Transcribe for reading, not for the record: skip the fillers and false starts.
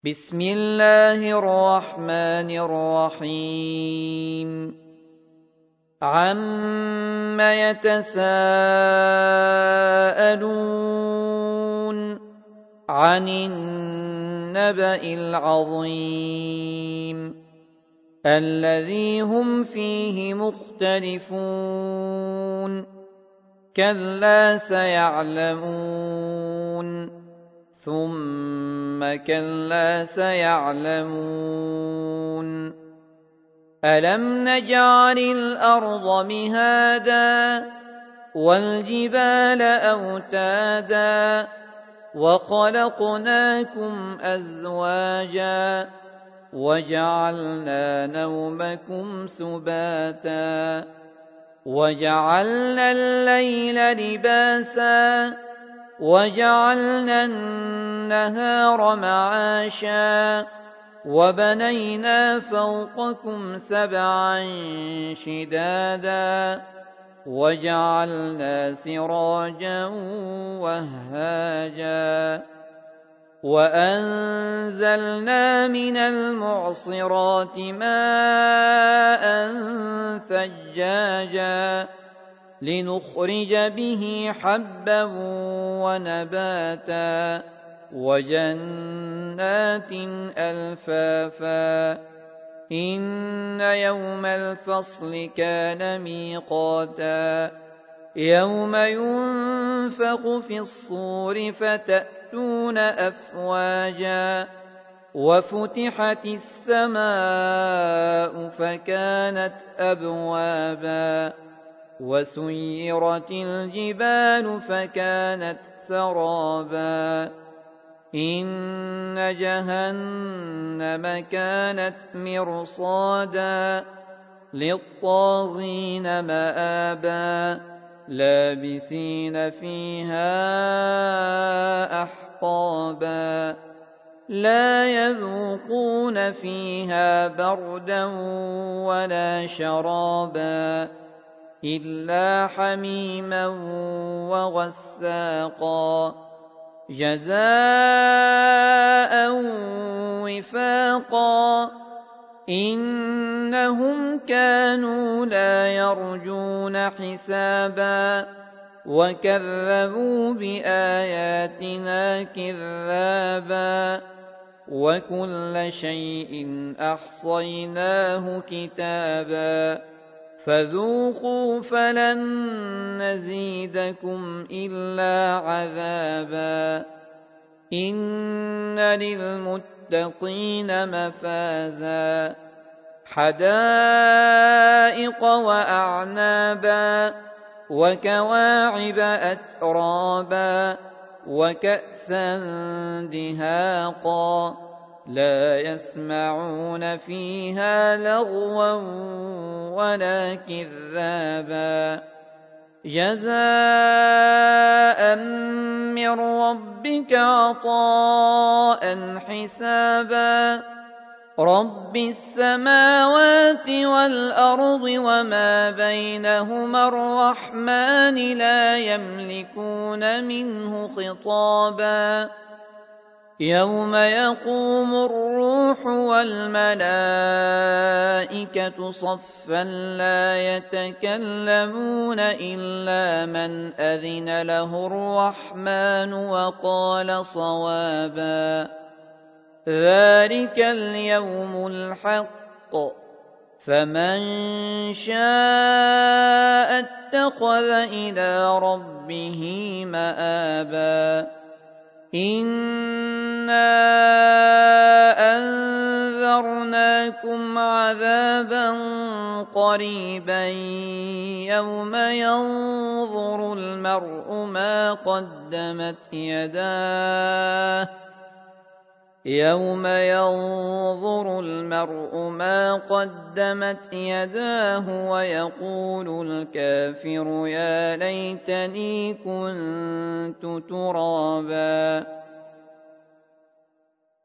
بسم الله الرحمن الرحيم عَمَّ يتساءلون عن النبأ العظيم الذي هم فيه مختلفون كلا سيعلمون ثم كلا سيعلمون ألم نجعل الأرض مهادا والجبال أوتادا وخلقناكم أزواجا وجعلنا نومكم سباتا وجعلنا الليل لباسا وجعلنا النهار معاشا وبنينا فوقكم سبعا شدادا وجعلنا سراجا وهاجا وأنزلنا من المعصرات ماء ثجاجا لنخرج به حبا ونباتا وجنات ألفافا إن يوم الفصل كان ميقاتا يوم ينفخ في الصور فتأتون أفواجا وفتحت السماء فكانت أبوابا وسيرت الجبال فكانت سرابا إن جهنم كانت مرصادا للطاغين مآبا لابثين فيها أحقابا لا يذوقون فيها بردا ولا شرابا إلا حميما وغساقا جزاء وفاقا إنهم كانوا لا يرجون حسابا وكذبوا بآياتنا كذابا وكل شيء أحصيناه كتابا فذوقوا فلن نزيدكم إلا عذابا إن للمتقين مفازا حدائق وأعنابا وكواعب أترابا وكأسا دهاقا لا يسمعون فيها لغوا ولا كذابا جزاء من ربك عطاء حسابا رب السماوات والأرض وما بينهما الرحمن لا يملكون منه خطابا يوم يقوم الروح والملائكة صفا لا يتكلمون إلا من أذن له الرحمن وقال صوابا ذلك اليوم الحق فمن شاء اتخذ إلى ربه مآبا إنا أنذرناكم عذابا قريبا يوم ينظر المرء ما قدمت يداه ويقول الكافر يا ليتني كنت ترابا